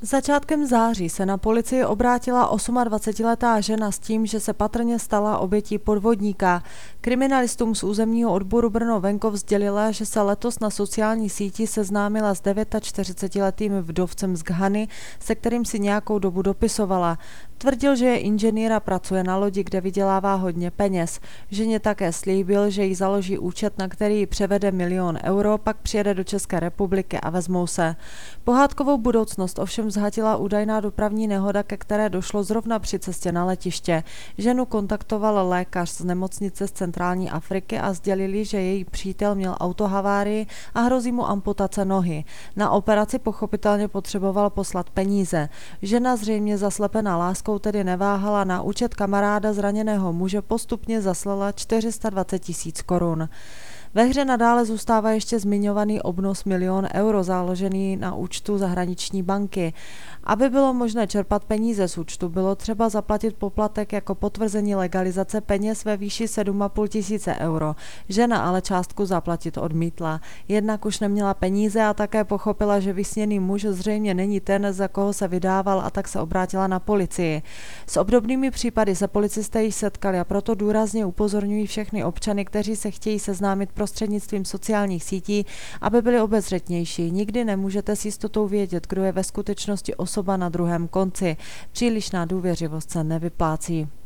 Začátkem září se na policii obrátila 28letá žena s tím, že se patrně stala obětí podvodníka. Kriminalistům z územního odboru Brno-Venkov sdělila, že se letos na sociální síti seznámila s 49letým vdovcem z Ghany, se kterým si nějakou dobu dopisovala. Tvrdil, že je inženýr a pracuje na lodi, kde vydělává hodně peněz. Ženě také slíbil, že jí založí účet, na který jí převede 1 000 000 euro, pak přijede do České republiky a vezmou se. Pohádkovou budoucnost ovšem zhatila údajná dopravní nehoda, ke které došlo zrovna při cestě na letiště. Ženu kontaktoval lékař z nemocnice z centrální Afriky a sdělili, že její přítel měl autohavárii a hrozí mu amputace nohy. Na operaci pochopitelně potřeboval poslat peníze. Žena zřejmě zaslepená láskou tedy neváhala, na účet kamaráda zraněného muže postupně zaslala 420 000 korun. Ve hře nadále zůstává ještě zmiňovaný obnos 1 000 000 euro založený na účtu zahraniční banky. Aby bylo možné čerpat peníze z účtu, bylo třeba zaplatit poplatek jako potvrzení legalizace peněz ve výši 7 500 euro. Žena ale částku zaplatit odmítla. Jednak už neměla peníze a také pochopila, že vysněný muž zřejmě není ten, za koho se vydával, a tak se obrátila na policii. S obdobnými případy se policisté již setkali a proto důrazně upozorňují všechny občany, kteří se chtějí seznámit prostřednictvím sociálních sítí, aby byli obezřetnější. Nikdy nemůžete s jistotou vědět, kdo je ve skutečnosti osoba na druhém konci. Přílišná důvěřivost se nevyplácí.